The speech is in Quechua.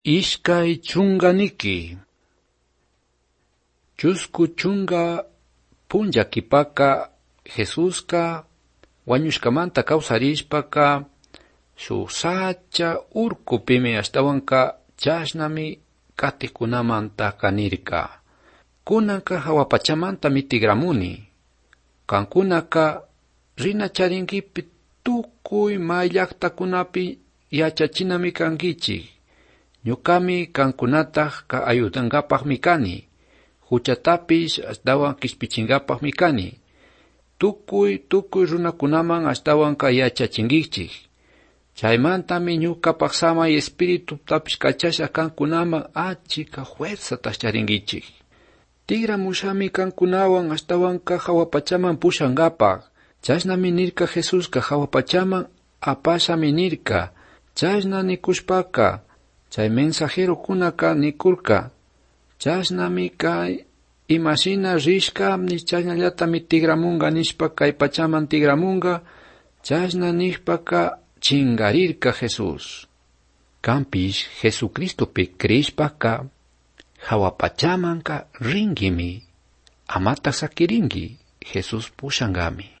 Ishkay chunganiki. Chusku chunga punllakipaka Jesuska wañushkamanta kawsarishpaka shuk sacha urkupimi ashtawanka chashnami katikunamanta kanirka. Kunaka hawapachamantami tigramuni. Kankunaka rina charinkipi tukuy mayllaktakunapi yachachinami kankichik. Ñukami kankunata ka ayudankapaqmi kani. Huchatapish ashtawan kishpichinkapaqmi kani. Tukuy runakunaman ashtawan ka yachachinkichik. Chaymantami ñukapaq samay espiritutapish kachasha kankunaman achika fuerzata charinkichik. Tigramushami kankunawan ashtawan ka hawapachaman pushankapaq. Chashnami nirka Jesuska hawapachaman apashami nirka. Chashna nikushpaka chay mensajero kunaka nikurka. Chashnami kay imashina rishka chashnallatami tigramunga nishpa kay pachaman tigramunga. Chashna nishpaka chingarirka Jesus. Kampish Jesucristopi krishpaka hawapachamanka ringimi. Amata sakiringi Jesus pushankami.